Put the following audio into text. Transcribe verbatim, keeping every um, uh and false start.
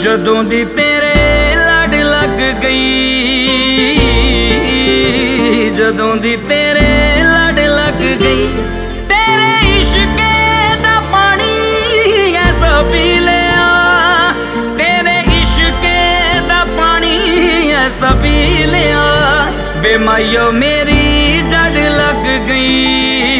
जदों दी तेरे लड़ लग गई, जदों दी तेरे लड़ लग गई, तेरे इश्क दा पानी ऐसा पी लिया, तेरे इश्क दा पानी ऐसा पी लिया। वे माइयो मेरी जड़ लग गई।